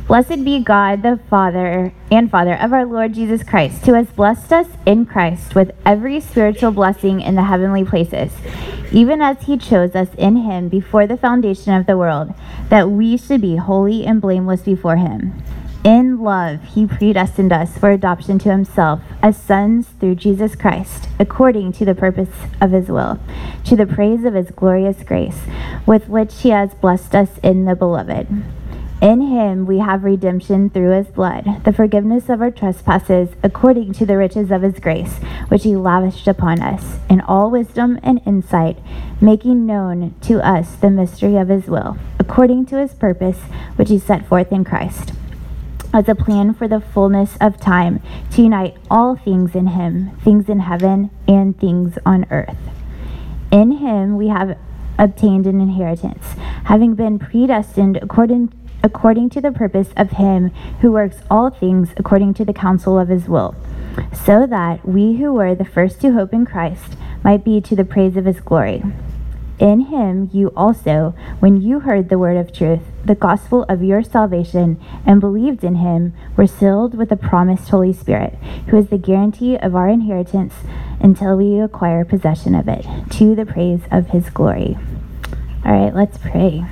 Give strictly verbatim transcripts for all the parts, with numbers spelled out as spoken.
Blessed be God, the Father and Father of our Lord Jesus Christ, who has blessed us in Christ with every spiritual blessing in the heavenly places, even as he chose us in him before the foundation of the world, that we should be holy and blameless before him. In love, he predestined us for adoption to himself as sons through Jesus Christ, according to the purpose of his will, to the praise of his glorious grace, with which he has blessed us in the beloved. In him we have redemption through his blood, the forgiveness of our trespasses, according to the riches of his grace, which he lavished upon us, in all wisdom and insight, making known to us the mystery of his will, according to his purpose, which he set forth in Christ, as a plan for the fullness of time, to unite all things in him, things in heaven and things on earth. In him we have obtained an inheritance, having been predestined according according to the purpose of him who works all things according to the counsel of his will, so that we who were the first to hope in Christ might be to the praise of his glory. In him you also, when you heard the word of truth, the gospel of your salvation, and believed in him, were sealed with the promised Holy Spirit, who is the guarantee of our inheritance until we acquire possession of it, to the praise of his glory. All right, let's pray.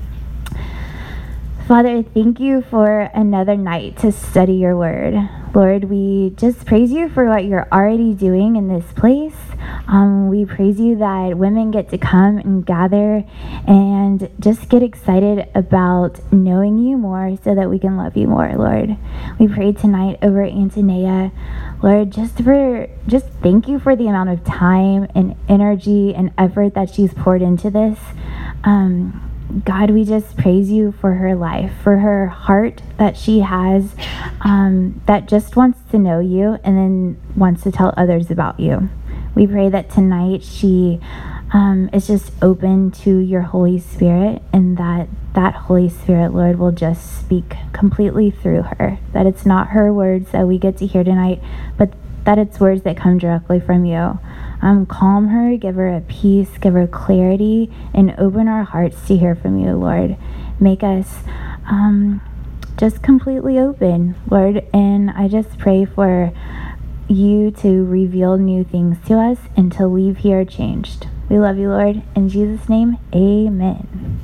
Father, thank you for another night to study your word. Lord, we just praise you for what you're already doing in this place. Um, we praise you that women get to come and gather and just get excited about knowing you more so that we can love you more, Lord. We pray tonight over Antonia. Lord, just for just thank you for the amount of time and energy and effort that she's poured into this. Um, God, we just praise you for her life, for her heart that she has, um, that just wants to know you and then wants to tell others about you. We pray that tonight she um, is just open to your Holy Spirit, and that that Holy Spirit, Lord, will just speak completely through her, that it's not her words that we get to hear tonight, but that it's words that come directly from you. Um, calm her, give her a peace, give her clarity, and open our hearts to hear from you, Lord. Make us um, just completely open, Lord. And I just pray for you to reveal new things to us and to leave here changed. We love you, Lord. In Jesus' name, amen.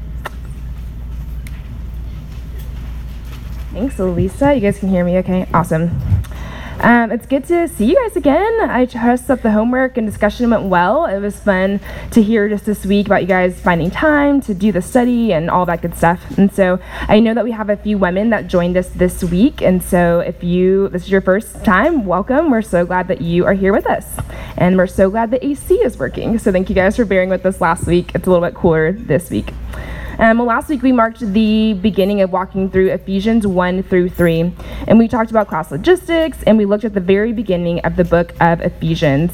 Thanks, Elisa. You guys can hear me okay? Awesome. Um, it's good to see you guys again. I trust that the homework and discussion went well. It was fun to hear just this week about you guys finding time to do the study and all that good stuff. And so I know that we have a few women that joined us this week. And so if you, this is your first time, welcome. We're so glad that you are here with us. And we're so glad the A C is working. So thank you guys for bearing with us last week. It's a little bit cooler this week. Um, well, last week we marked the beginning of walking through Ephesians one through three, and we talked about cross logistics, and we looked at the very beginning of the book of Ephesians.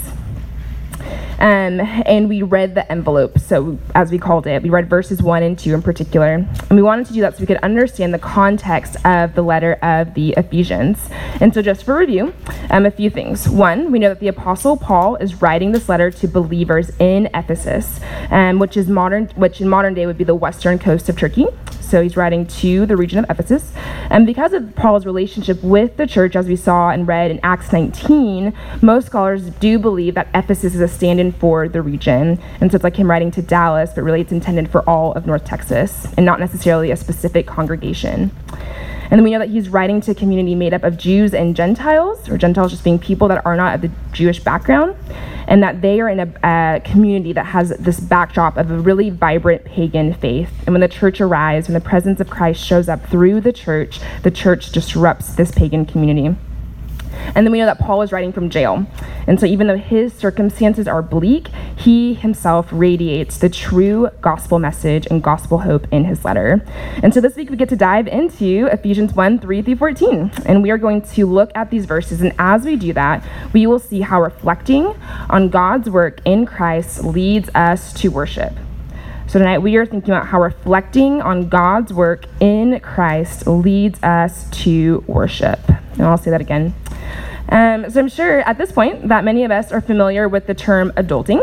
Um, and we read the envelope, so as we called it, we read verses one and two in particular, and we wanted to do that so we could understand the context of the letter of the Ephesians. And so just for review, um, a few things. One, we know that the Apostle Paul is writing this letter to believers in Ephesus, um, which is modern, which in modern day would be the western coast of Turkey. So he's writing to the region of Ephesus. And because of Paul's relationship with the church, as we saw and read in Acts nineteen, most scholars do believe that Ephesus is a stand-in for the region. And so it's like him writing to Dallas, but really it's intended for all of North Texas and not necessarily a specific congregation. And then we know that he's writing to a community made up of Jews and Gentiles, or Gentiles just being people that are not of the Jewish background, and that they are in a, a community that has this backdrop of a really vibrant pagan faith. And when the church arrives, when the presence of Christ shows up through the church, the church disrupts this pagan community. And then we know that Paul is writing from jail. And so even though his circumstances are bleak, he himself radiates the true gospel message and gospel hope in his letter. And so this week we get to dive into Ephesians one, three through fourteen. And we are going to look at these verses. And as we do that, we will see how reflecting on God's work in Christ leads us to worship. So tonight we are thinking about how reflecting on God's work in Christ leads us to worship. And I'll say that again. Um, so I'm sure at this point that many of us are familiar with the term adulting.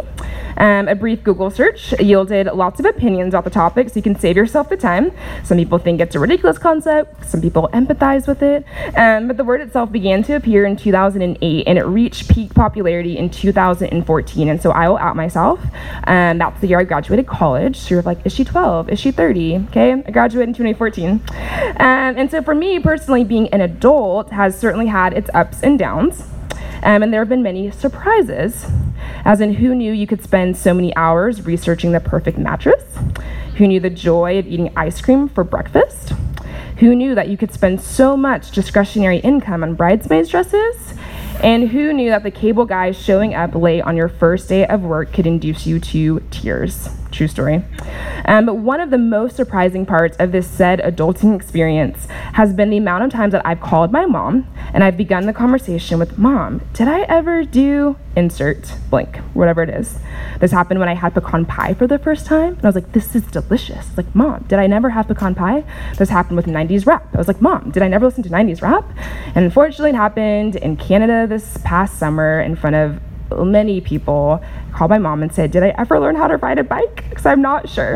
Um, a brief Google search yielded lots of opinions about the topic, so you can save yourself the time. Some people think it's a ridiculous concept, some people empathize with it, um, but the word itself began to appear in two thousand eight, and it reached peak popularity in two thousand fourteen, and so I will out myself. Um, that's the year I graduated college, so you're like, is she twelve? Is she thirty? Okay, I graduated in twenty fourteen. Um, and so for me personally, being an adult has certainly had its ups and downs. Um, and there have been many surprises, as in who knew you could spend so many hours researching the perfect mattress? Who knew the joy of eating ice cream for breakfast? Who knew that you could spend so much discretionary income on bridesmaids dresses? And who knew that the cable guy showing up late on your first day of work could induce you to tears? True story. Um, but one of the most surprising parts of this said adulting experience has been the amount of times that I've called my mom and I've begun the conversation with, Mom, did I ever do insert blank, whatever it is? This happened when I had pecan pie for the first time, and I was like, this is delicious. It's like, Mom, did I never have pecan pie? This happened with nineties rap. I was like, Mom, did I never listen to nineties rap? And unfortunately, it happened in Canada this past summer in front of many people. Called my mom and said, did I ever learn how to ride a bike? Because I'm not sure.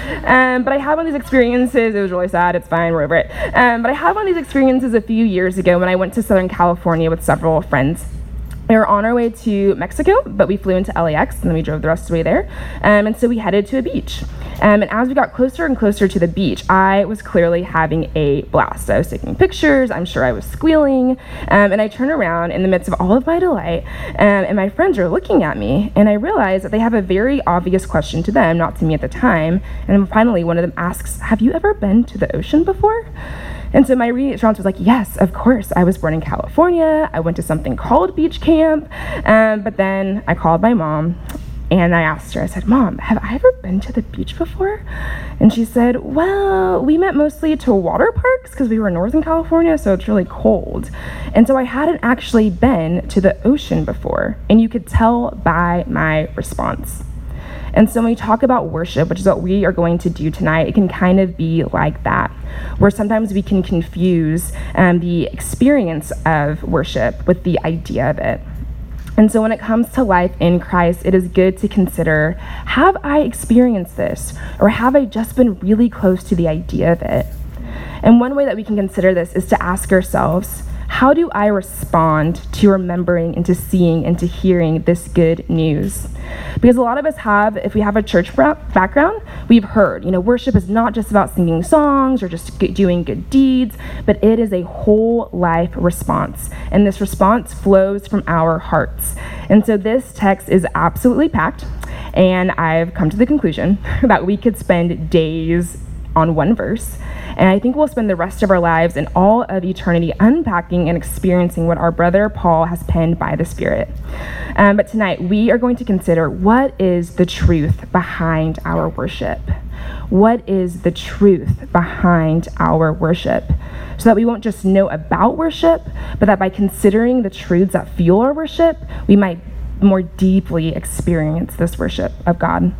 Um, but I had one of these experiences. It was really sad. It's fine. We're over it. Um, but I had one of these experiences a few years ago when I went to Southern California with several friends. We were on our way to Mexico, but we flew into L A X, and then we drove the rest of the way there. Um, and so we headed to a beach. Um, and as we got closer and closer to the beach, I was clearly having a blast. I was taking pictures. I'm sure I was squealing. Um, and I turn around in the midst of all of my delight, um, and my friends are looking at me. And I realize that they have a very obvious question to them, not to me at the time. And then finally, one of them asks, have you ever been to the ocean before? And so my response was like, yes, of course. I was born in California. I went to something called beach camp. Um, but then I called my mom and I asked her, I said, Mom, have I ever been to the beach before? And she said, well, we went mostly to water parks because we were in Northern California, so it's really cold. And so I hadn't actually been to the ocean before. And you could tell by my response. And so when we talk about worship, which is what we are going to do tonight, it can kind of be like that, where sometimes we can confuse um, the experience of worship with the idea of it. And so when it comes to life in Christ, it is good to consider, have I experienced this? Or have I just been really close to the idea of it? And one way that we can consider this is to ask ourselves, how do I respond to remembering and to seeing and to hearing this good news? Because a lot of us have, if we have a church background, we've heard, you know, worship is not just about singing songs or just doing good deeds, but it is a whole life response. And this response flows from our hearts. And so this text is absolutely packed. And I've come to the conclusion that we could spend days on one verse. And I think we'll spend the rest of our lives and all of eternity unpacking and experiencing what our brother Paul has penned by the Spirit. Um, but tonight, we are going to consider, what is the truth behind our worship? What is the truth behind our worship? So that we won't just know about worship, but that by considering the truths that fuel our worship, we might more deeply experience this worship of God.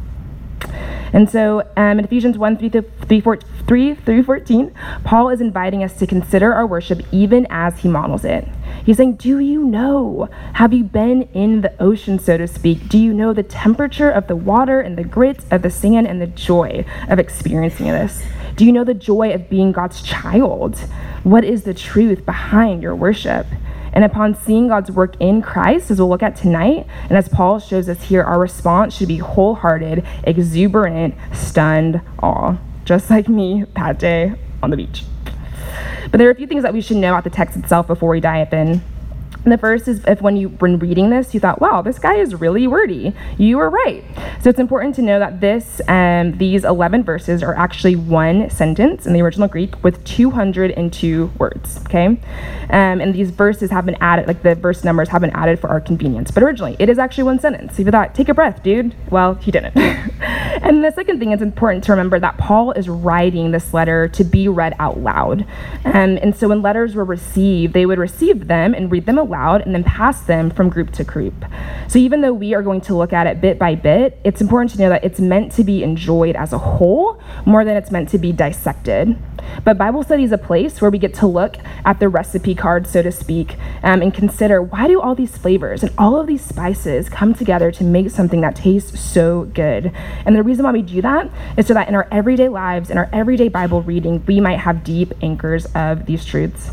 And so um, in Ephesians one, three through fourteen, Paul is inviting us to consider our worship even as he models it. He's saying, do you know? Have you been in the ocean, so to speak? Do you know the temperature of the water and the grit of the sand and the joy of experiencing this? Do you know the joy of being God's child? What is the truth behind your worship? And upon seeing God's work in Christ, as we'll look at tonight, and as Paul shows us here, our response should be wholehearted, exuberant, stunned awe, just like me that day on the beach. But there are a few things that we should know about the text itself before we dive in. And the first is, if when you were reading this, you thought, wow, this guy is really wordy. You were right. So it's important to know that this, um, these eleven verses are actually one sentence in the original Greek with two hundred two words, okay? Um, and these verses have been added, like the verse numbers have been added for our convenience. But originally, it is actually one sentence. So if you thought, take a breath, dude. Well, he didn't. And the second thing, it's important to remember that Paul is writing this letter to be read out loud. Um, and so when letters were received, they would receive them and read them aloud. aloud and then pass them from group to group. So even though we are going to look at it bit by bit, it's important to know that it's meant to be enjoyed as a whole more than it's meant to be dissected. But Bible study is a place where we get to look at the recipe card, so to speak, um, and consider, why do all these flavors and all of these spices come together to make something that tastes so good? And the reason why we do that is so that in our everyday lives, in our everyday Bible reading, we might have deep anchors of these truths.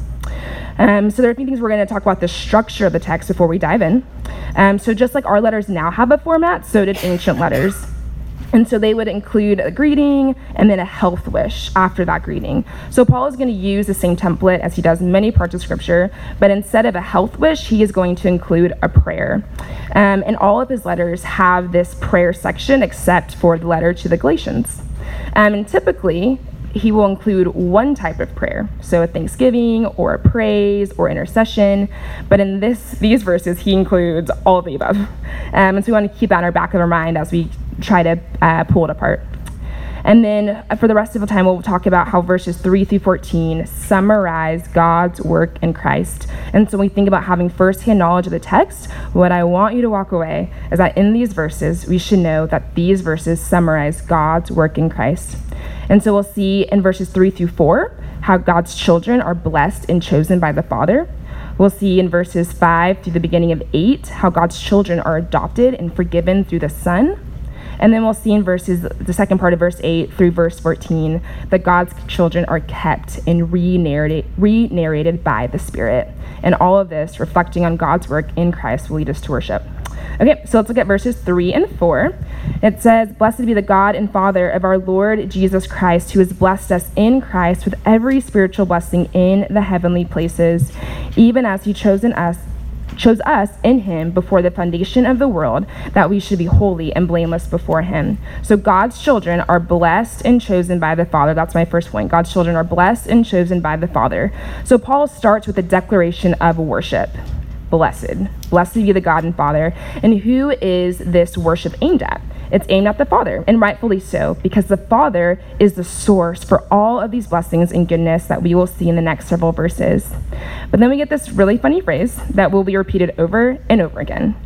Um, so there are a few things we're going to talk about the structure of the text before we dive in. Um, so just like our letters now have a format, so did ancient letters. And so they would include a greeting and then a health wish after that greeting. So Paul is going to use the same template as he does in many parts of Scripture, but instead of a health wish, he is going to include a prayer. Um, and all of his letters have this prayer section except for the letter to the Galatians. Um, and typically, he will include one type of prayer, so a thanksgiving or a praise or intercession. But in this these verses, he includes all of the above. Um, and so we want to keep that in our back of our mind as we try to uh, pull it apart. And then for the rest of the time, we'll talk about how verses three through fourteen summarize God's work in Christ. And so when we think about having firsthand knowledge of the text, what I want you to walk away is that in these verses, we should know that these verses summarize God's work in Christ. And so we'll see in verses three through four how God's children are blessed and chosen by the Father. We'll see in verses five through the beginning of eight how God's children are adopted and forgiven through the Son. And then we'll see in verses, the second part of verse eight through verse fourteen, that God's children are kept and re-narrated, re-narrated by the Spirit. And all of this, reflecting on God's work in Christ, will lead us to worship. Okay, so let's look at verses three and four. It says, "Blessed be the God and Father of our Lord Jesus Christ, who has blessed us in Christ with every spiritual blessing in the heavenly places, even as he chosen us chose us in him before the foundation of the world, that we should be holy and blameless before him." So God's children are blessed and chosen by the Father. That's my first point. God's children are blessed and chosen by the Father. So Paul starts with a declaration of worship. Blessed. Blessed be the God and Father. And who is this worship aimed at? It's aimed at the Father, and rightfully so, because the Father is the source for all of these blessings and goodness that we will see in the next several verses. But then we get this really funny phrase that will be repeated over and over again.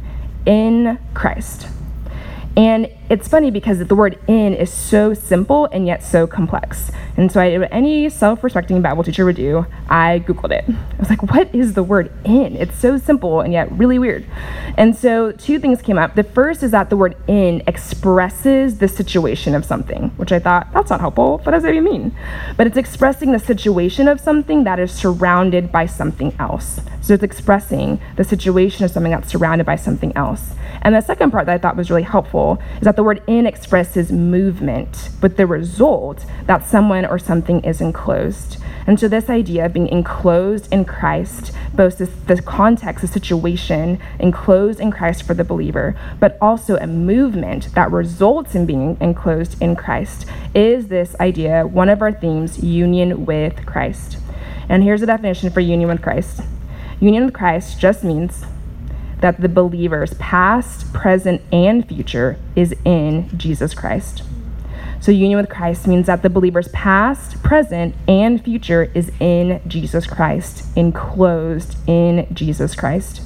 In Christ. And it's funny because the word "in" is so simple and yet so complex. And so I, what any self-respecting Bible teacher would do, I Googled it. I was like, what is the word "in"? It's so simple and yet really weird. And so two things came up. The first is that the word "in" expresses the situation of something, which I thought, that's not helpful. What does that even mean? But it's expressing the situation of something that is surrounded by something else. So it's expressing the situation of something that's surrounded by something else. And the second part that I thought was really helpful is that the word "in" expresses movement, with the result that someone or something is enclosed. And so this idea of being enclosed in Christ, both this, the context, the situation, enclosed in Christ for the believer, but also a movement that results in being enclosed in Christ, is this idea, one of our themes, union with Christ. And here's a definition for union with Christ. Union with Christ just means that the believer's past, present, and future is in Jesus Christ. So union with Christ means that the believer's past, present, and future is in Jesus Christ, enclosed in Jesus Christ.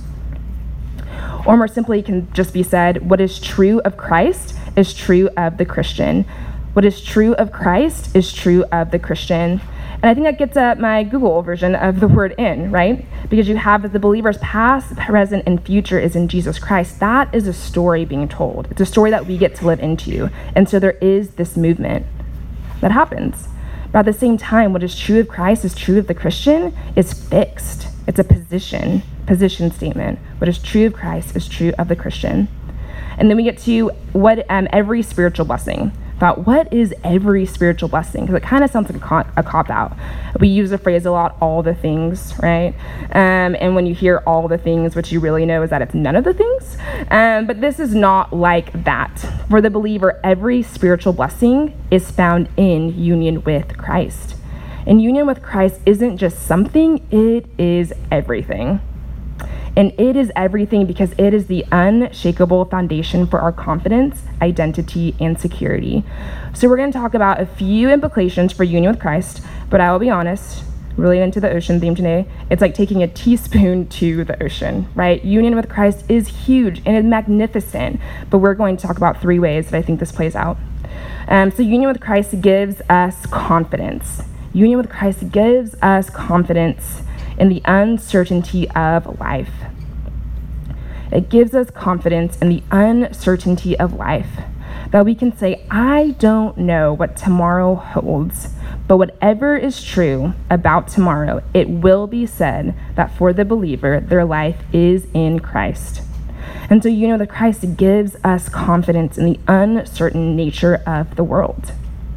Or more simply, it can just be said, what is true of Christ is true of the Christian. What is true of Christ is true of the Christian. And I think that gets at my Google version of the word "in," right? Because you have that the believer's past, present, and future is in Jesus Christ. That is a story being told. It's a story that we get to live into. And so there is this movement that happens. But at the same time, what is true of Christ is true of the Christian is fixed. It's a position, position statement. What is true of Christ is true of the Christian. And then we get to what um, every spiritual blessing. About what is every spiritual blessing? Because it kind of sounds like a, con- a cop-out. We use the phrase a lot, all the things, right? Um, and when you hear all the things, what you really know is that it's none of the things. Um, but this is not like that. For the believer, every spiritual blessing is found in union with Christ. And union with Christ isn't just something, it is everything. And it is everything because it is the unshakable foundation for our confidence, identity, and security. So we're going to talk about a few implications for union with Christ, but I will be honest, really into the ocean theme today. It's like taking a teaspoon to the ocean, right? Union with Christ is huge and it's magnificent, but we're going to talk about three ways that I think this plays out. Um, so union with Christ gives us confidence. Union with Christ gives us confidence in the uncertainty of life. It gives us confidence in the uncertainty of life, that we can say, I don't know what tomorrow holds, but whatever is true about tomorrow, it will be said that for the believer, their life is in Christ. And so union with Christ gives us confidence in the uncertain nature of the world.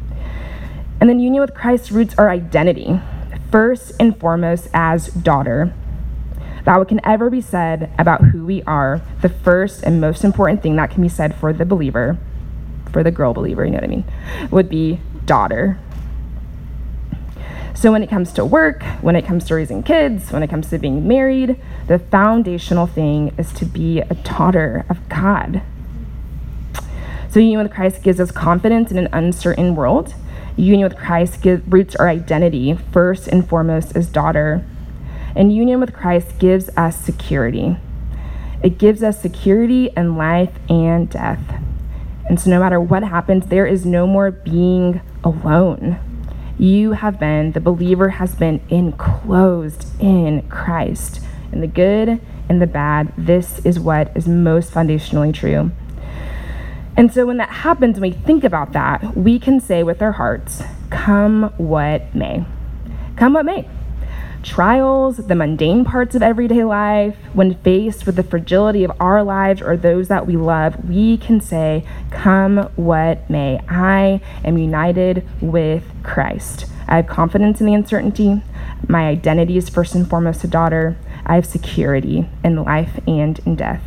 And then union with Christ roots our identity, first and foremost as daughter. That what can ever be said about who we are, the first and most important thing that can be said for the believer, for the girl believer, you know what I mean, would be daughter. So when it comes to work, when it comes to raising kids, when it comes to being married, the foundational thing is to be a daughter of God. So union with Christ gives us confidence in an uncertain world. Union with Christ give, roots our identity first and foremost as daughter. And union with Christ gives us security. It gives us security in life and death. And so no matter what happens, there is no more being alone. You have been, the believer has been enclosed in Christ. In the good and the bad, this is what is most foundationally true. And so when that happens, when we think about that, we can say with our hearts, come what may. Come what may. Trials, the mundane parts of everyday life, when faced with the fragility of our lives or those that we love, we can say, come what may. I am united with Christ. I have confidence in the uncertainty. My identity is first and foremost a daughter. I have security in life and in death.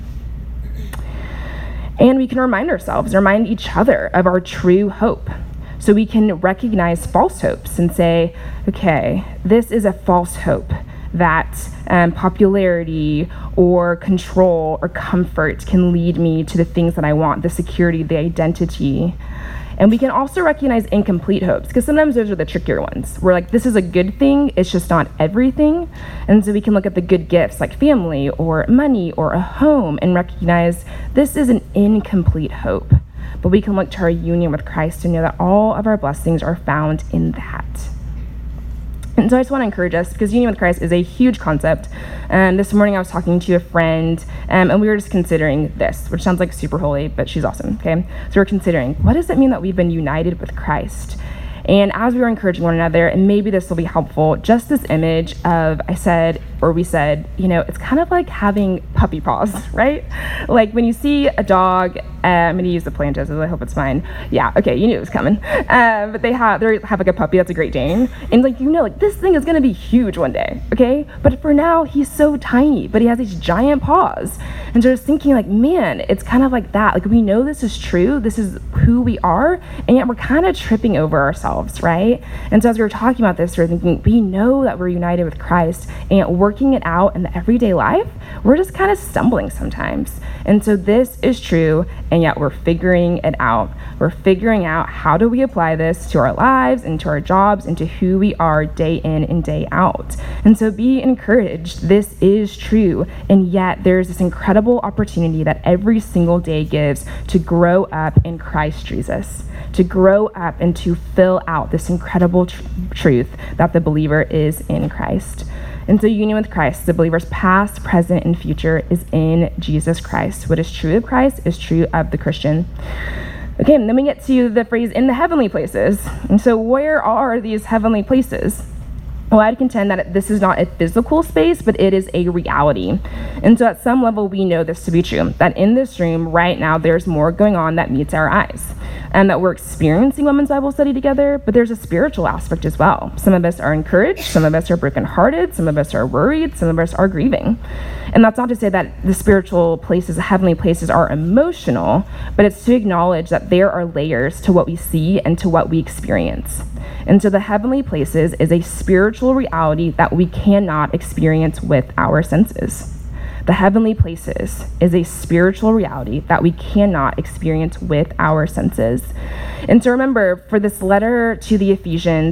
And we can remind ourselves, remind each other of our true hope. So we can recognize false hopes and say, okay, this is a false hope that um, popularity or control or comfort can lead me to the things that I want, the security, the identity. And we can also recognize incomplete hopes, because sometimes those are the trickier ones. We're like, this is a good thing, it's just not everything. And so we can look at the good gifts like family or money or a home and recognize this is an incomplete hope. But we can look to our union with Christ and know that all of our blessings are found in that. And so I just want to encourage us, because union with Christ is a huge concept. Um, this morning I was talking to a friend, um, and we were just considering this, which sounds like super holy, but she's awesome, okay? So we're considering, what does it mean that we've been united with Christ? And as we were encouraging one another, and maybe this will be helpful, just this image of, I said, or we said, you know, it's kind of like having puppy paws, right? Like when you see a dog, uh, I'm going to use the plantas, I hope it's fine. Yeah, okay, you knew it was coming. Um, but they have they have like a puppy that's a Great Dane. And like, you know, like this thing is going to be huge one day, okay? But for now, he's so tiny, but he has these giant paws. And so I was thinking like, man, it's kind of like that. Like we know this is true, this is who we are, and yet we're kind of tripping over ourselves, right? And so as we were talking about this, we were thinking, we know that we're united with Christ, and yet working it out in the everyday life, we're just kind of stumbling sometimes. And so this is true, and yet we're figuring it out. We're figuring out how do we apply this to our lives and to our jobs and to who we are day in and day out. And so be encouraged. This is true, and yet there's this incredible opportunity that every single day gives to grow up in Christ Jesus, to grow up and to fill out this incredible tr- truth that the believer is in Christ. And so union with Christ, the believer's past, present, and future is in Jesus Christ. What is true of Christ is true of the Christian. Okay, and then we get to the phrase in the heavenly places. And so where are these heavenly places? Well, I'd contend that this is not a physical space, but it is a reality. And so at some level, we know this to be true, that in this room right now, there's more going on that meets our eyes, and that we're experiencing Women's Bible Study together, but there's a spiritual aspect as well. Some of us are encouraged, some of us are brokenhearted, some of us are worried, some of us are grieving. And that's not to say that the spiritual places, the heavenly places are emotional, but it's to acknowledge that there are layers to what we see and to what we experience. And so the heavenly places is a spiritual reality that we cannot experience with our senses. The heavenly places is a spiritual reality that we cannot experience with our senses. And so remember, for this letter to the Ephesians,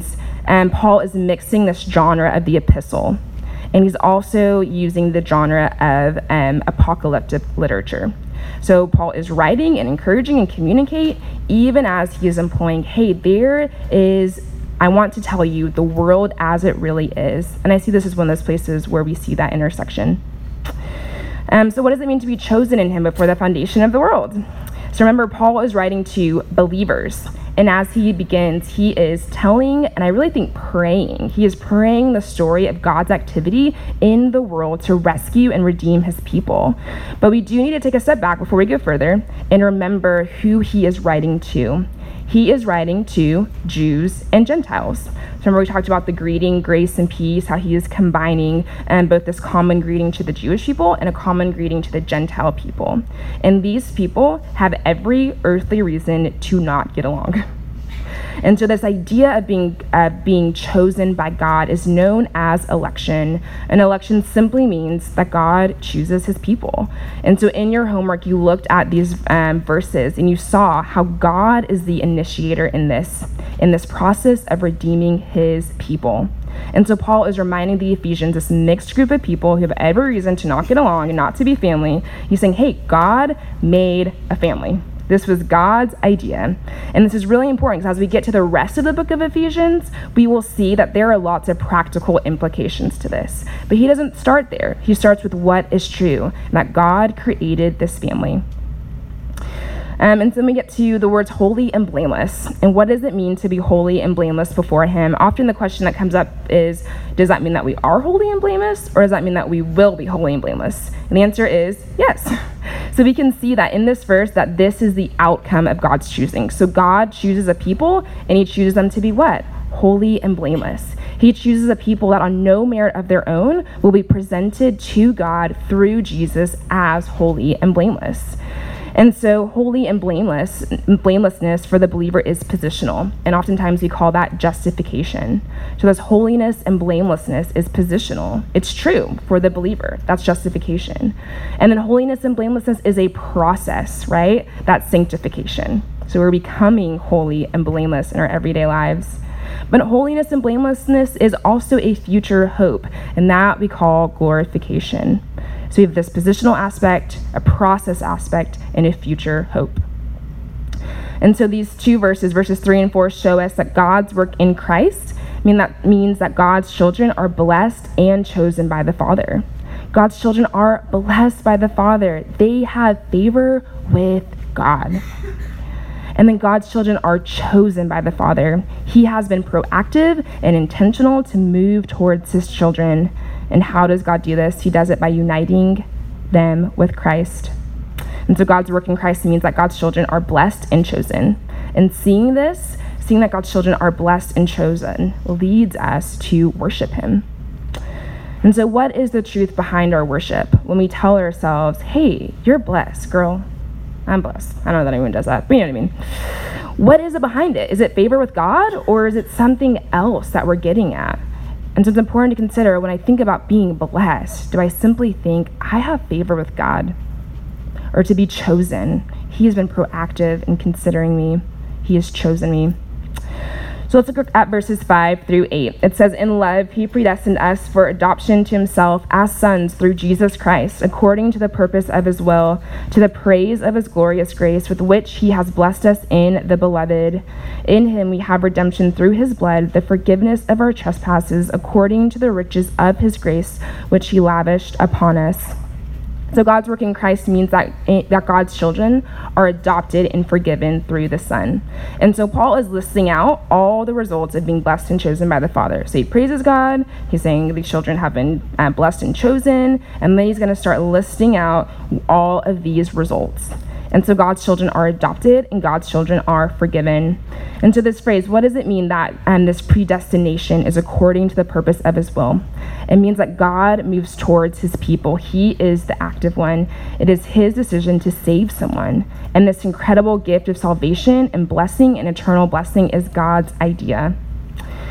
And Paul is mixing this genre of the epistle. And he's also using the genre of um, apocalyptic literature. So Paul is writing and encouraging and communicate, even as he is employing, hey, there is, I want to tell you the world as it really is. And I see this as one of those places where we see that intersection. Um, so what does it mean to be chosen in him before the foundation of the world? So remember, Paul is writing to believers. And as he begins, he is telling, and I really think praying, he is praying the story of God's activity in the world to rescue and redeem his people. But we do need to take a step back before we go further and remember who he is writing to. He is writing to Jews and Gentiles. So remember we talked about the greeting, grace and peace, how he is combining um, both this common greeting to the Jewish people and a common greeting to the Gentile people. And these people have every earthly reason to not get along. And so this idea of being uh, being chosen by God is known as election. And election simply means that God chooses his people. And so in your homework, you looked at these um, verses and you saw how God is the initiator in this, in this process of redeeming his people. And so Paul is reminding the Ephesians, this mixed group of people who have every reason to not get along and not to be family. He's saying, hey, God made a family. This was God's idea. And this is really important because as we get to the rest of the book of Ephesians, we will see that there are lots of practical implications to this. But he doesn't start there. He starts with what is true, that God created this family. Um, and so then we get to the words holy and blameless. And what does it mean to be holy and blameless before him? Often the question that comes up is, does that mean that we are holy and blameless? Or does that mean that we will be holy and blameless? And the answer is yes. So we can see that in this verse that this is the outcome of God's choosing. So God chooses a people and he chooses them to be what? Holy and blameless. He chooses a people that on no merit of their own will be presented to God through Jesus as holy and blameless. And so holy and blameless, blamelessness for the believer is positional. And oftentimes we call that justification. So this holiness and blamelessness is positional. It's true for the believer. That's justification. And then holiness and blamelessness is a process, right? That's sanctification. So we're becoming holy and blameless in our everyday lives. But holiness and blamelessness is also a future hope, and that we call glorification. So we have this positional aspect, a process aspect, and a future hope. And so these two verses, verses three and four, show us that God's work in Christ I mean that means that God's children are blessed and chosen by the Father. God's children are blessed by the Father. They have favor with God. And then God's children are chosen by the Father. He has been proactive and intentional to move towards his children. And how does God do this? He does it by uniting them with Christ. And so God's work in Christ means that God's children are blessed and chosen. And seeing this, seeing that God's children are blessed and chosen, leads us to worship him. And so what is the truth behind our worship when we tell ourselves, hey, you're blessed, girl? I'm blessed. I don't know that anyone does that, but you know what I mean. What is it behind it? Is it favor with God, or is it something else that we're getting at? And so it's important to consider when I think about being blessed, do I simply think I have favor with God? Or to be chosen? He has been proactive in considering me. He has chosen me. So let's look at verses five through eight. It says, in love, he predestined us for adoption to himself as sons through Jesus Christ, according to the purpose of his will, to the praise of his glorious grace, with which he has blessed us in the beloved. In him we have redemption through his blood, the forgiveness of our trespasses, according to the riches of his grace, which he lavished upon us. So God's work in Christ means that, that God's children are adopted and forgiven through the Son. And so Paul is listing out all the results of being blessed and chosen by the Father. So he praises God. He's saying these children have been uh, blessed and chosen. And then he's going to start listing out all of these results. And so God's children are adopted and God's children are forgiven. And so this phrase, what does it mean that um, this predestination is according to the purpose of his will? It means that God moves towards his people. He is the active one. It is his decision to save someone. And this incredible gift of salvation and blessing and eternal blessing is God's idea.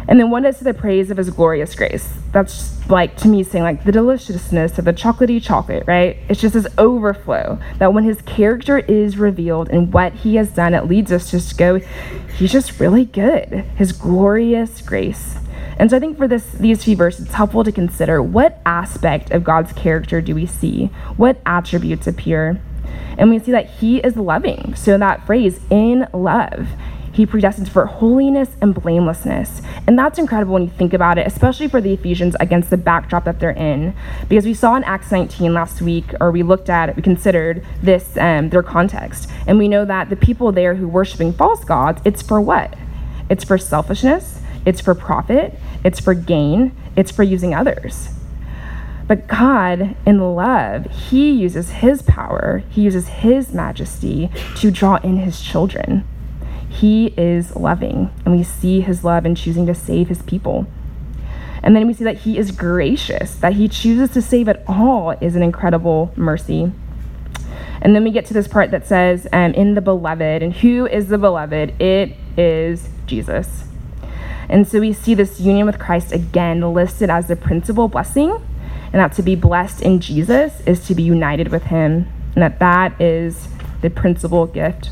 And then one is to the praise of his glorious grace. That's like, to me, saying like the deliciousness of the chocolatey chocolate, right? It's just this overflow that when his character is revealed and what he has done, it leads us just to go, he's just really good. His glorious grace. And so I think for this, these few verses, it's helpful to consider what aspect of God's character do we see? What attributes appear? And we see that he is loving. So that phrase, in love, he predestines for holiness and blamelessness. And that's incredible when you think about it, especially for the Ephesians against the backdrop that they're in. Because we saw in Acts nineteen last week, or we looked at it, we considered this, um, their context. And we know that the people there who worshiping false gods, it's for what? It's for selfishness, it's for profit, it's for gain, it's for using others. But God, in love, he uses his power, he uses his majesty to draw in his children. He is loving, and we see his love in choosing to save his people. And then we see that he is gracious, that he chooses to save at all is an incredible mercy. And then we get to this part that says, um, in the beloved, and who is the beloved? It is Jesus. And so we see this union with Christ again listed as the principal blessing, and that to be blessed in Jesus is to be united with him, and that that is the principal gift.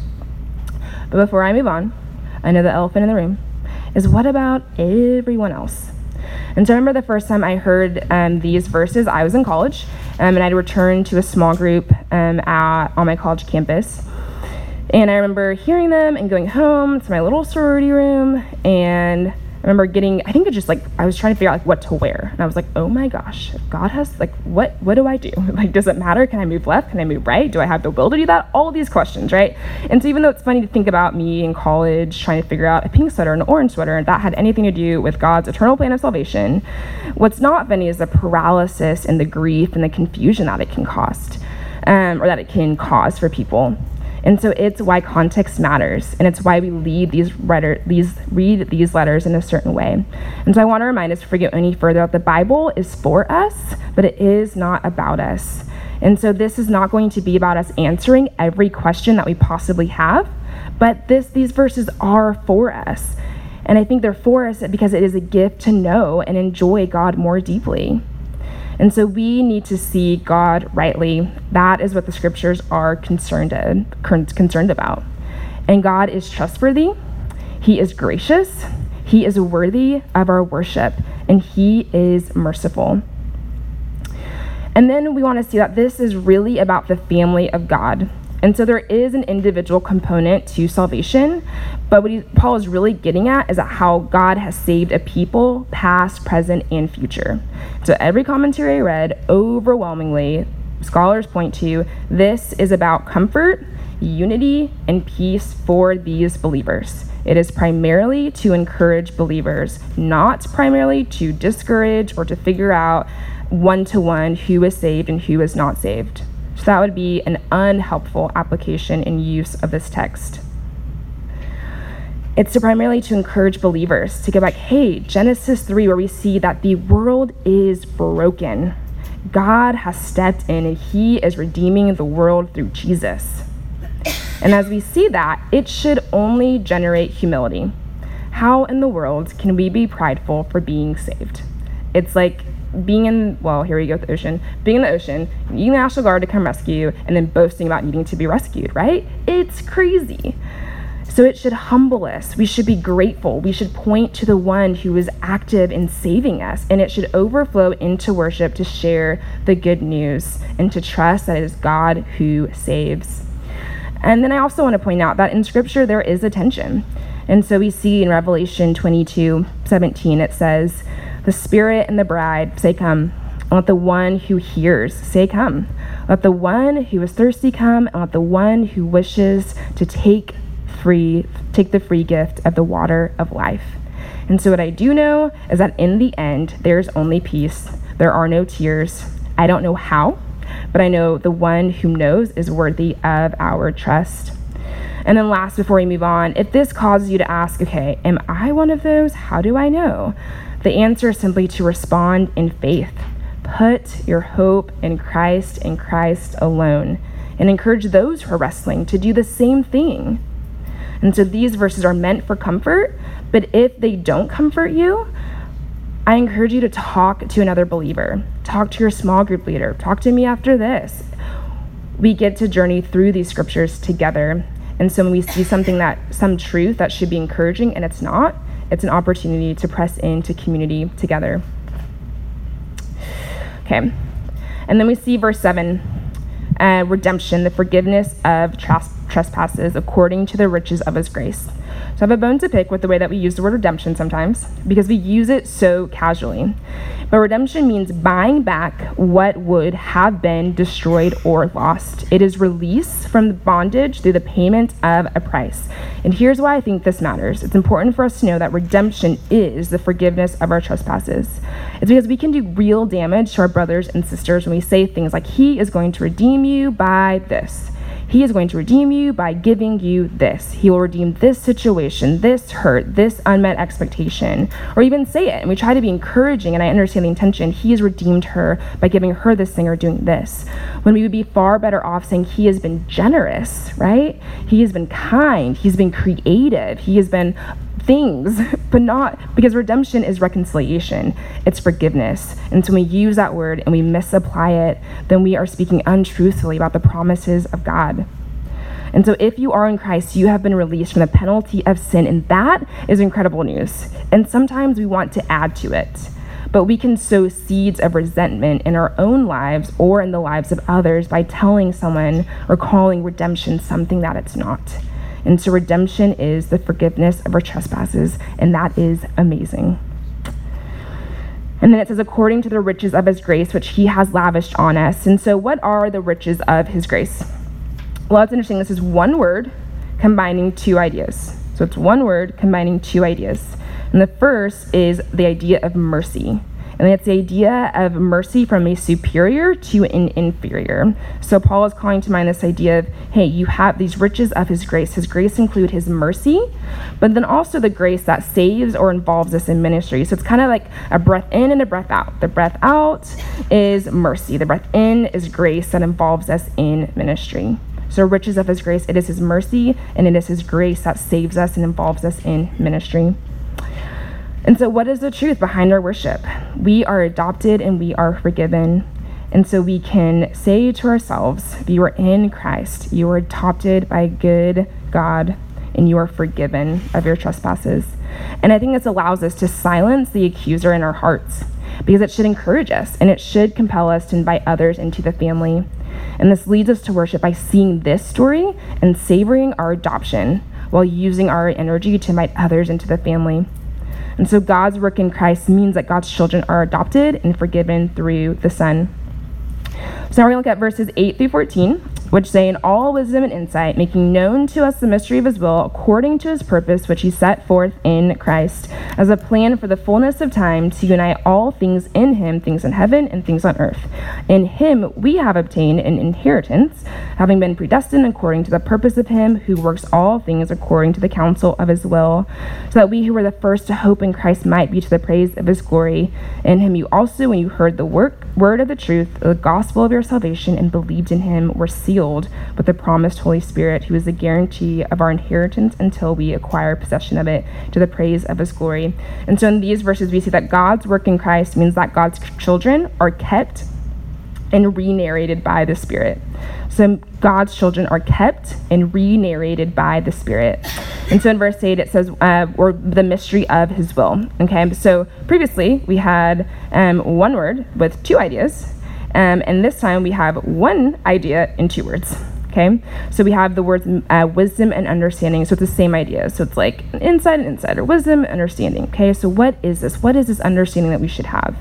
But before I move on, I know the elephant in the room is what about everyone else? And so I remember the first time I heard um, these verses, I was in college, um, and I'd returned to a small group um, at, on my college campus. And I remember hearing them and going home to my little sorority room, and I remember getting, I think it just like, I was trying to figure out like what to wear. And I was like, oh my gosh, God has like, what, what do I do? Like, does it matter? Can I move left? Can I move right? Do I have the will to do that? All these questions, right? And so even though it's funny to think about me in college trying to figure out a pink sweater and an orange sweater, and that had anything to do with God's eternal plan of salvation, what's not funny is the paralysis and the grief and the confusion that it can cost, um, or that it can cause for people. And so it's why context matters, and it's why we read these, letter, these, read these letters in a certain way. And so I want to remind us, before we go any further, that the Bible is for us, but it is not about us. And so this is not going to be about us answering every question that we possibly have, but this, these verses are for us. And I think they're for us because it is a gift to know and enjoy God more deeply. And so we need to see God rightly. That is what the scriptures are concerned, uh, concerned about. And God is trustworthy. He is gracious. He is worthy of our worship. And he is merciful. And then we want to see that this is really about the family of God. And so there is an individual component to salvation, but what he, Paul is really getting at is at how God has saved a people, past, present, and future. So every commentary I read, overwhelmingly, scholars point to, this is about comfort, unity, and peace for these believers. It is primarily to encourage believers, not primarily to discourage or to figure out one-to-one who is saved and who is not saved. So that would be an unhelpful application and use of this text. It's to primarily to encourage believers to go back, hey, Genesis three, where we see that the world is broken. God has stepped in and he is redeeming the world through Jesus. And as we see that, it should only generate humility. How in the world can we be prideful for being saved? It's like being in, well, here we go with the ocean, being in the ocean, needing the National Guard to come rescue you, and then boasting about needing to be rescued, right? It's crazy. So it should humble us. We should be grateful. We should point to the one who is active in saving us, and it should overflow into worship to share the good news and to trust that it is God who saves. And then I also want to point out that in Scripture there is a tension. And so we see in Revelation twenty-two seventeen, it says, the Spirit and the bride say, come. And let the one who hears say, come. Let the one who is thirsty come, and let the one who wishes to take free, take the free gift of the water of life. And so what I do know is that in the end, there's only peace. There are no tears. I don't know how, but I know the one who knows is worthy of our trust. And then last, before we move on, if this causes you to ask, okay, am I one of those? How do I know? The answer is simply to respond in faith. Put your hope in Christ and Christ alone, and encourage those who are wrestling to do the same thing. And so these verses are meant for comfort, But if they don't comfort you, I encourage you to talk to another believer. Talk to your small group leader. Talk to me after this. We get to journey through these scriptures together. And so when we see something that, some truth that should be encouraging and it's not, it's an opportunity to press into community together. Okay. And then we see verse seven, uh, redemption, the forgiveness of tras- trespasses according to the riches of his grace. So I have a bone to pick with the way that we use the word redemption sometimes, because we use it so casually. But redemption means buying back what would have been destroyed or lost. It is release from the bondage through the payment of a price. And here's why I think this matters. It's important for us to know that redemption is the forgiveness of our trespasses. It's because we can do real damage to our brothers and sisters when we say things like, he is going to redeem you by this. He is going to redeem you by giving you this. He will redeem this situation, this hurt, this unmet expectation. Or even say it, and we try to be encouraging, and I understand the intention. He has redeemed her by giving her this thing or doing this. When we would be far better off saying he has been generous, right? He has been kind. He's been creative. He has been things, but not, because redemption is reconciliation. It's forgiveness. And so when we use that word and we misapply it, then we are speaking untruthfully about the promises of God. And so if you are in Christ, you have been released from the penalty of sin, and that is incredible news. And sometimes we want to add to it, but we can sow seeds of resentment in our own lives or in the lives of others by telling someone or calling redemption something that it's not. And so redemption is the forgiveness of our trespasses, and that is amazing. And then it says, according to the riches of his grace, which he has lavished on us. And so what are the riches of his grace? Well, it's interesting. This is one word combining two ideas. So it's one word combining two ideas. And the first is the idea of mercy. And it's the idea of mercy from a superior to an inferior. So Paul is calling to mind this idea of, hey, you have these riches of his grace. His grace include his mercy, but then also the grace that saves or involves us in ministry. So it's kind of like a breath in and a breath out. The breath out is mercy. The breath in is grace that involves us in ministry. So riches of his grace, it is his mercy, and it is his grace that saves us and involves us in ministry. And so what is the truth behind our worship? We are adopted and we are forgiven. And so we can say to ourselves, if you are in Christ, you are adopted by a good God, and you are forgiven of your trespasses. And I think this allows us to silence the accuser in our hearts, because it should encourage us and it should compel us to invite others into the family. And this leads us to worship by seeing this story and savoring our adoption while using our energy to invite others into the family. And so God's work in Christ means that God's children are adopted and forgiven through the Son. So now we're going to look at verses eight through fourteen, which say, in all wisdom and insight, making known to us the mystery of his will, according to his purpose, which he set forth in Christ, as a plan for the fullness of time, to unite all things in him, things in heaven and things on earth. In him we have obtained an inheritance, having been predestined according to the purpose of him who works all things according to the counsel of his will, so that we who were the first to hope in Christ might be to the praise of his glory. In him you also, when you heard the work, word of the truth, the gospel of your salvation, and believed in him, were sealed with the promised Holy Spirit, who is the guarantee of our inheritance until we acquire possession of it, to the praise of his glory. And so in these verses, we see that God's work in Christ means that God's children are kept and re-narrated by the Spirit. So God's children are kept and re-narrated by the Spirit. And so in verse eight, it says, uh, or the mystery of his will. Okay, so previously we had um, one word with two ideas. Um, and this time we have one idea in two words, okay? So we have the words uh, wisdom and understanding, so it's the same idea. So it's like insight and insight, or wisdom and understanding, okay? So what is this? What is this understanding that we should have?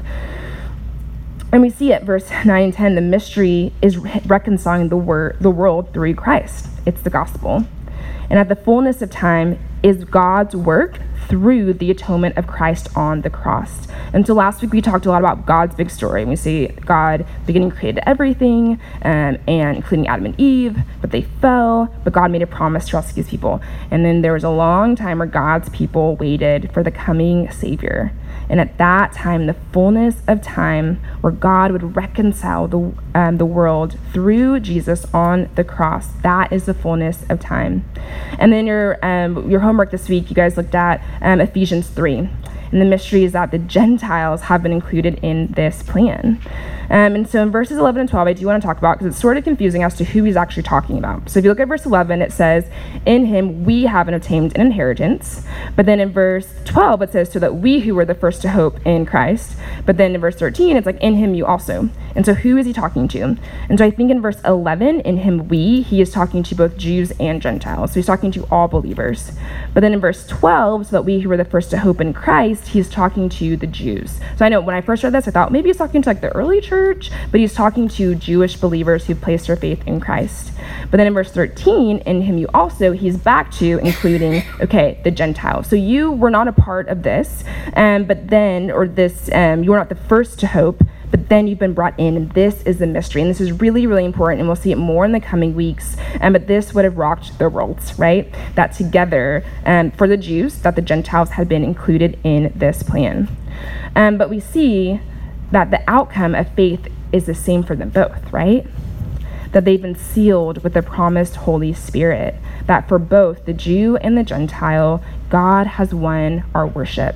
And we see at verse nine and ten, the mystery is re- reconciling the, wor- the world through Christ. It's the gospel. And at the fullness of time is God's work through the atonement of Christ on the cross. And so last week we talked a lot about God's big story. We see God beginning created everything, um, and including Adam and Eve, but they fell, but God made a promise to rescue his people. And then there was a long time where God's people waited for the coming Savior. And at that time, the fullness of time, where God would reconcile the um, the world through Jesus on the cross, that is the fullness of time. And then your um, your homework this week, you guys looked at um, Ephesians three. And the mystery is that the Gentiles have been included in this plan. Um, and so in verses eleven and twelve, I do want to talk about, because it's sort of confusing as to who he's actually talking about. So if you look at verse eleven, it says, in him we have obtained an inheritance. But then in verse twelve, it says, so that we who were the first to hope in Christ. But then in verse thirteen, it's like, in him you also. And so who is he talking to? And so I think in verse eleven, in him we, he is talking to both Jews and Gentiles. So he's talking to all believers. But then in verse twelve, so that we who were the first to hope in Christ, he's talking to the Jews. So I know when I first read this, I thought maybe he's talking to like the early church, but he's talking to Jewish believers who placed their faith in Christ. But then in verse thirteen, in him you also, he's back to including, okay, the Gentiles. So you were not a part of this, um, but then, or this, um, you were not the first to hope, but then you've been brought in, and this is the mystery. And this is really, really important, and we'll see it more in the coming weeks. Um, but this would have rocked the worlds, right? That together, um, for the Jews, that the Gentiles had been included in this plan. Um, but we see that the outcome of faith is the same for them both, right? That they've been sealed with the promised Holy Spirit, that for both the Jew and the Gentile, God has won our worship.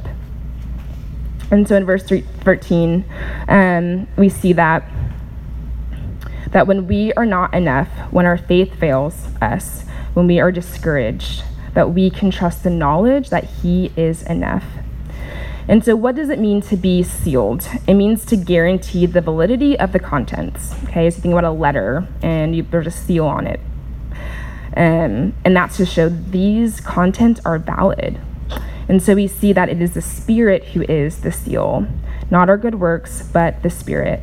And so in verse thirteen, um, we see that, that when we are not enough, when our faith fails us, when we are discouraged, that we can trust the knowledge that he is enough. And so what does it mean to be sealed? It means to guarantee the validity of the contents. Okay, so you think about a letter and you, there's a seal on it. Um, and that's to show these contents are valid. And so we see that it is the Spirit who is the seal, not our good works, but the Spirit.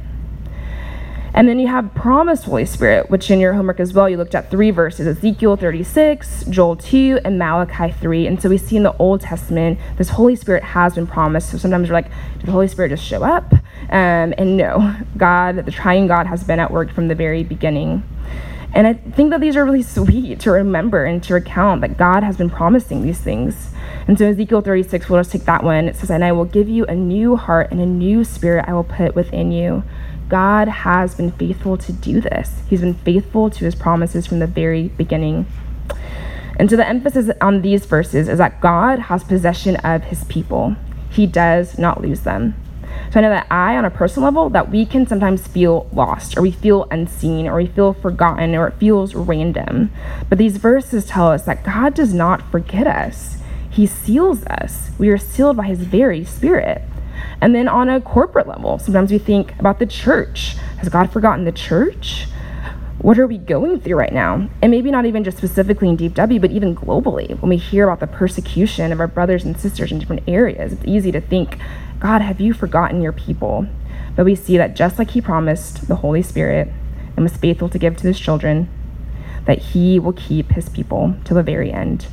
And then you have promised Holy Spirit, which in your homework as well, you looked at three verses, Ezekiel thirty-six, Joel two, and Malachi three. And so we see in the Old Testament, this Holy Spirit has been promised. So sometimes we're like, did the Holy Spirit just show up? Um, and no, God, the triune God has been at work from the very beginning. And I think that these are really sweet to remember and to recount that God has been promising these things. And so Ezekiel thirty-six, we'll just take that one. It says, and I will give you a new heart and a new spirit I will put within you. God has been faithful to do this. He's been faithful to his promises from the very beginning. And so the emphasis on these verses is that God has possession of his people. He does not lose them. So I know that I, on a personal level, that we can sometimes feel lost, or we feel unseen, or we feel forgotten, or it feels random. But these verses tell us that God does not forget us. He seals us. We are sealed by his very Spirit. And then on a corporate level, sometimes we think about the church. Has God forgotten the church? What are we going through right now? And maybe not even just specifically in D F W, but even globally. When we hear about the persecution of our brothers and sisters in different areas, it's easy to think, God, have you forgotten your people? But we see that just like he promised the Holy Spirit and was faithful to give to his children, that he will keep his people to the very end.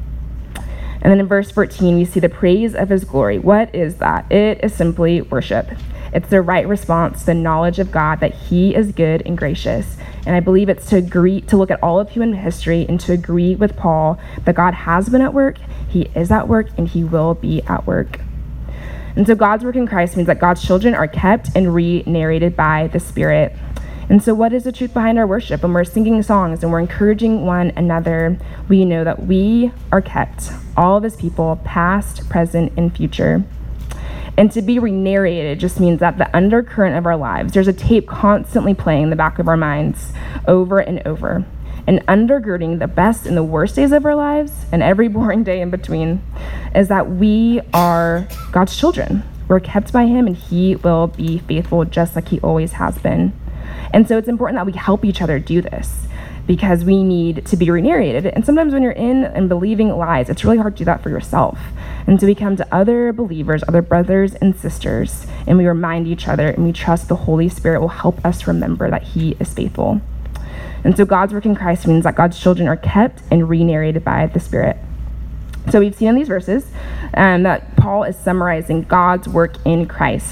And then in verse fourteen, we see the praise of his glory. What is that? It is simply worship. It's the right response to the knowledge of God that he is good and gracious. And I believe it's to agree, to look at all of human history and to agree with Paul that God has been at work, he is at work, and he will be at work. And so God's work in Christ means that God's children are kept and re-narrated by the Spirit. And so what is the truth behind our worship? When we're singing songs and we're encouraging one another, we know that we are kept, all of his people, past, present, and future. And to be re-narrated just means that the undercurrent of our lives, there's a tape constantly playing in the back of our minds over and over. And undergirding the best and the worst days of our lives, and every boring day in between, is that we are God's children. We're kept by him, and he will be faithful just like he always has been. And so it's important that we help each other do this, because we need to be re-narrated. And sometimes when you're in and believing lies, it's really hard to do that for yourself. And so we come to other believers, other brothers and sisters, and we remind each other, and we trust the Holy Spirit will help us remember that he is faithful. And so God's work in Christ means that God's children are kept and re-narrated by the Spirit. So we've seen in these verses um, that Paul is summarizing God's work in Christ.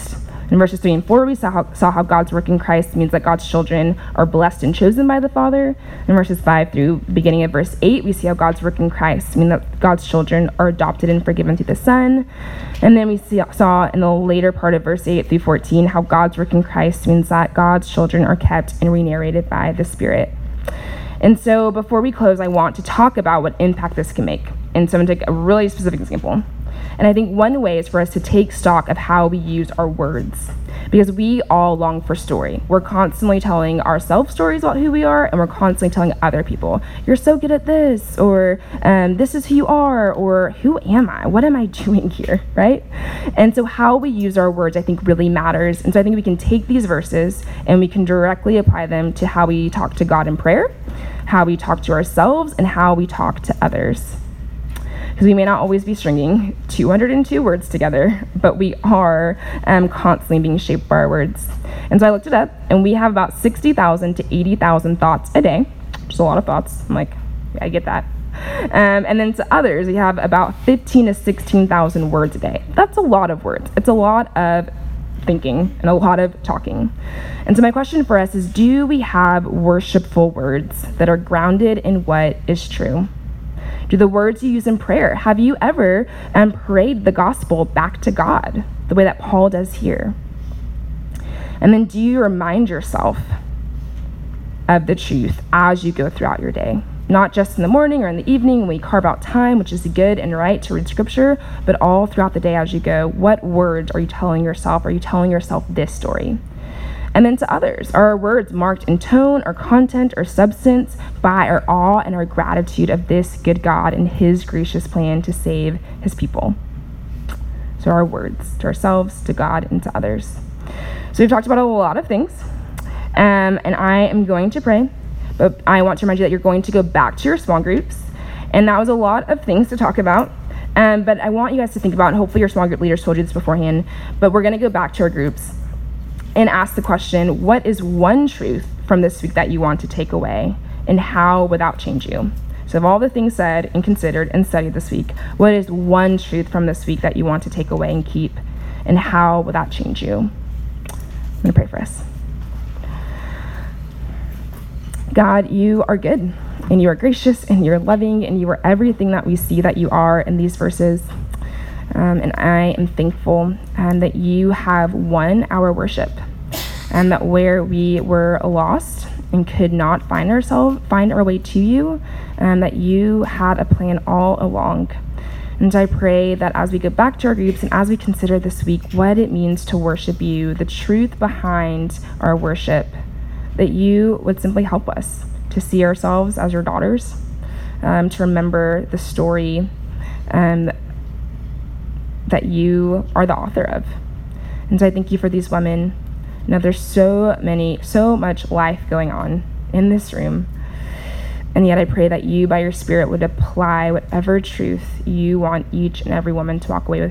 In verses three and four, we saw how, saw how God's work in Christ means that God's children are blessed and chosen by the Father. In verses five through beginning of verse eight, we see how God's work in Christ means that God's children are adopted and forgiven through the Son. And then we see, saw in the later part of verse eight through fourteen how God's work in Christ means that God's children are kept and re-narrated by the Spirit. And so before we close, I want to talk about what impact this can make. And so I'm going to take a really specific example. And I think one way is for us to take stock of how we use our words, because we all long for story. We're constantly telling ourselves stories about who we are, and we're constantly telling other people, you're so good at this, or um, this is who you are, or who am I? What am I doing here, right? And so how we use our words, I think, really matters. And so I think we can take these verses and we can directly apply them to how we talk to God in prayer, how we talk to ourselves, and how we talk to others. Because we may not always be stringing two hundred two words together, but we are um, constantly being shaped by our words. And so I looked it up, and we have about sixty thousand to eighty thousand thoughts a day, which is a lot of thoughts. I'm like, yeah, I get that. Um, and then to others, we have about fifteen to sixteen thousand words a day. That's a lot of words. It's a lot of thinking and a lot of talking. And so my question for us is, do we have worshipful words that are grounded in what is true? Do the words you use in prayer, have you ever um, prayed the gospel back to God the way that Paul does here? And then do you remind yourself of the truth as you go throughout your day? Not just in the morning or in the evening when you carve out time, which is good and right to read scripture, but all throughout the day as you go. What words are you telling yourself? Are you telling yourself this story? And then to others, are our words marked in tone or content or substance by our awe and our gratitude of this good God and his gracious plan to save his people? So our words to ourselves, to God, and to others. So we've talked about a lot of things, um, and I am going to pray, but I want to remind you that you're going to go back to your small groups, and that was a lot of things to talk about, um, but I want you guys to think about, and hopefully your small group leaders told you this beforehand, but we're going to go back to our groups and ask the question, what is one truth from this week that you want to take away, and how would that change you? So of all the things said and considered and studied this week, what is one truth from this week that you want to take away and keep, and how would that change you? I'm going to pray for us. God, you are good, and you are gracious, and you're loving, and you are everything that we see that you are in these verses. Um, and I am thankful um, that you have won our worship, and that where we were lost and could not find ourselves, find our way to you, and that you had a plan all along. And so I pray that as we go back to our groups and as we consider this week what it means to worship you, the truth behind our worship, that you would simply help us to see ourselves as your daughters, um, to remember the story um, that you are the author of. And so I thank you for these women. Now there's so many, so much life going on in this room. And yet I pray that you, by your Spirit, would apply whatever truth you want each and every woman to walk away with